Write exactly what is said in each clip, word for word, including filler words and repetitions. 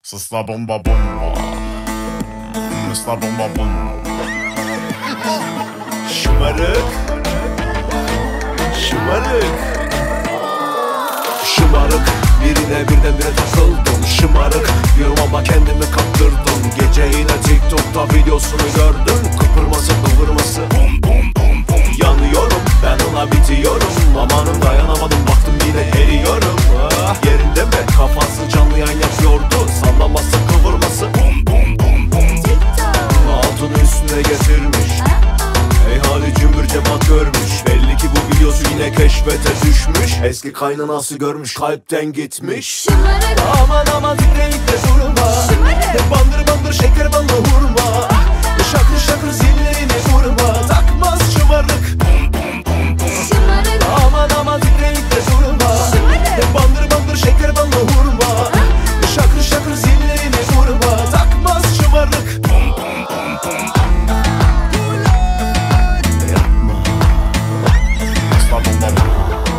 Sısla bomba bomba, Sısla bomba bomba. Şımarık, şımarık, şımarık. Birine birdenbire takıldım. Şımarık diyorum ama kendimi kaptırdım. Gece yine TikTok'ta videosunu gördüm. Kıpırması kıvırması bum bum bum bum. Yanıyorum ben ona bitiyorum. Amanım dayanamadım baktım yine eriyorum. Ah, yerinde mi? Kafası canlı yayın yapıyordu. Sallaması kıvırması bum bum bum bum. Altını üstüne getirmiş. Hey hali cümbür cemaat görmüş. Belli ki bu videosu yine keşfete düşmüş. Eski kaynanası görmüş kalpten gitmiş. Şımarık. Aman aman titreyip de durma. Şımarık. Bandır bandır şeker ballı hurma. Şakır şakır zillerini vurma. Takmaz şımarık. Şımarık. Aman aman titreyip de durma. Şımarık. Bandır bandır şeker ballı hurma. Şakır şakır zillerini vurma. Takmaz şımarık. Sısla bomba bomba.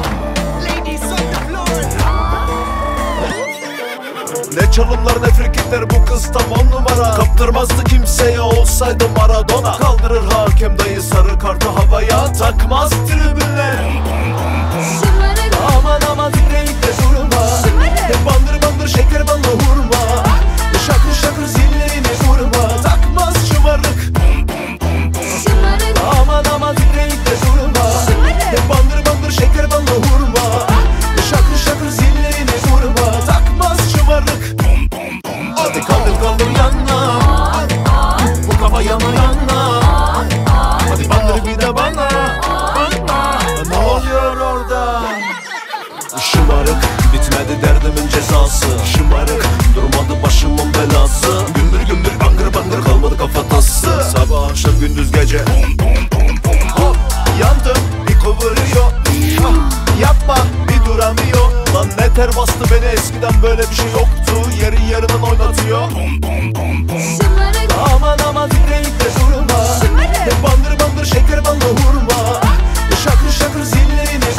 Ne çalımlar ne frikikler, bu kız tam on numara. Kaptırmazdı kimseye olsaydı Maradona. Kaldırır hakem dayı sarı kartı havaya. Takmaz tribünler. Şımarık. Aman aman titreyip de durma. Şımarık. Bandır bandır şeker ballı hurma. Şakır şakır zillerini vurma. Takmaz şımarık. Şımarık. Aman aman titreyip de durma. Şımarık. Bandır bandır şeker ballı hurma. Şakır şakır zillerini vurma. Takmaz şımarık. Hadi kaldır kaldır yana. Bu kafa yana yana. Hadi bandır bir de bana. Ne oluyor orada? Şımarık bitmedi derdimin cezası. Şımarık durmadı başımın belası. Gümbür gümbür bangır bangır kalmadı kafatası. Sabah akşam gündüz gece hop yandım bir kıvırıyor. Ah, yapma bir duramıyor. Lan ne ter bastı beni, eskiden böyle bir şey yoktu. Yeri yerinden oynatıyor. Şımarık. Aman aman titreyip de durma. Şımarık. Bandır bandır şeker ballı hurma. Şakır şakır zillerini